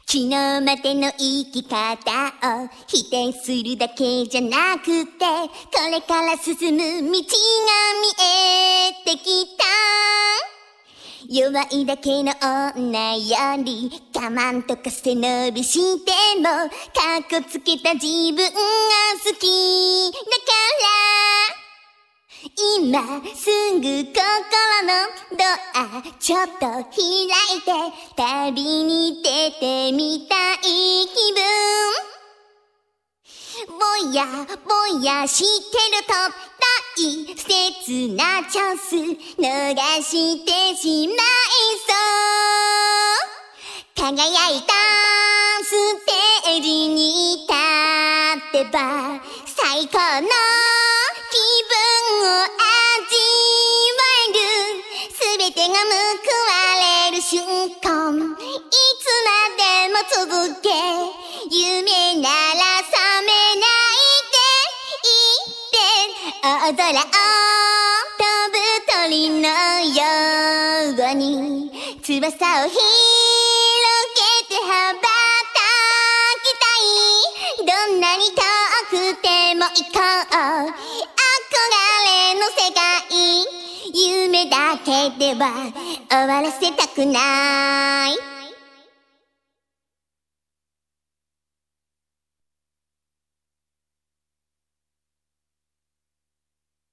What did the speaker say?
昨日までの生き方を否定するだけじゃなくて、これから進む道が見えてきた。弱いだけの女より我慢とか背伸びしてもかっこつけた自分が好きだから今すぐ心のドアちょっと開いて旅に出てみたい気分。ぼやぼやしてると大切なチャンス逃してしまいそう。輝いたステージに立ってば最高の気分を味わえる。すべてが報われる瞬間いつまでも続け。夢なら覚めないでいいって。大空を飛ぶ鳥のように翼を広げて羽ばたきたい。どんなに遠くても行こう憧れの世界。夢だけでは終わらせたくない。